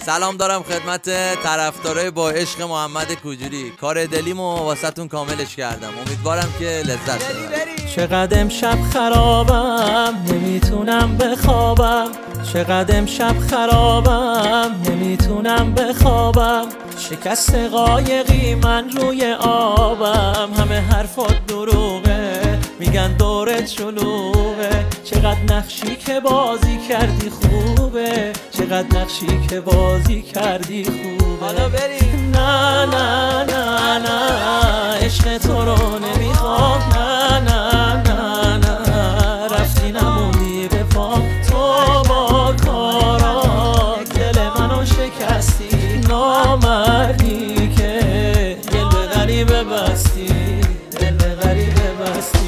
سلام دارم خدمت طرفدارای با عشق محمد کوجوری. کار دلیمو واسهتون کاملش کردم، امیدوارم که لذت ببرید. چقدر امشب خرابم نمیتونم بخوابم، چقدر امشب خرابم نمیتونم بخوابم. شکست قایقی من روی آبم، همه حرفات دروغه میگن دورت شلوغه. چقدر نقشی که بازی کردی خوبه، چقدر نقشی که بازی کردی خوبه. حالا بریم. نه نه نه نه عشق تو رو نمیخوام، نه نه نه نه رفتی نموندی به پام. تو با کارا دل منو شکستی، نامردی که دل به غریبه بستی، دل به غریبه بستی.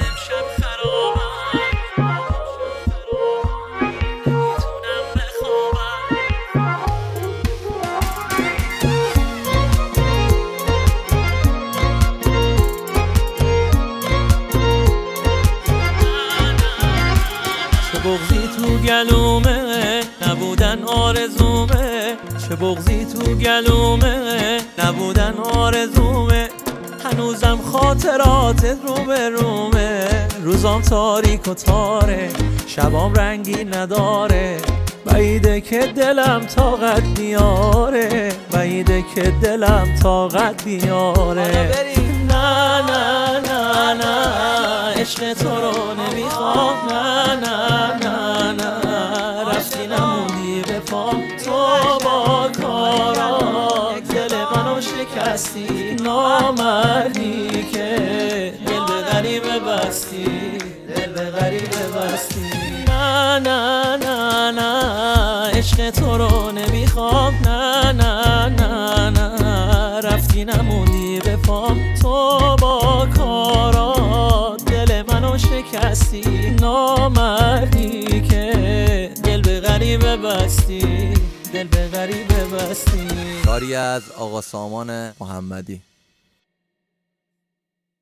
چه بغضی تو گلومه نبودن آرزومه، چه بغضی تو گلومه نبودن آرزومه. هنوزم خاطراتت رو به رومه، روزام تاریک و تاره، شبام رنگی نداره. بعیده که دلم طاقت بیاره، بعیده که دلم طاقت بیاره. نه نه نه نه عشق تو رو نمیخوام، نه نه نه نه رفتی نموندی به پام. تو با کارا دل منو شکستی، نامردی که دل به غریبه بستی، دل به غریبه بستی. نه نه نه نه عشق تو رو نمیخوام، نه نه نه نه رفتی نموندی به پام. تو با کارا دل منو شکستی، نامردی که دل به غریبه بستی، دل به غریبه بستی. کاری از آقا سامان محمدی.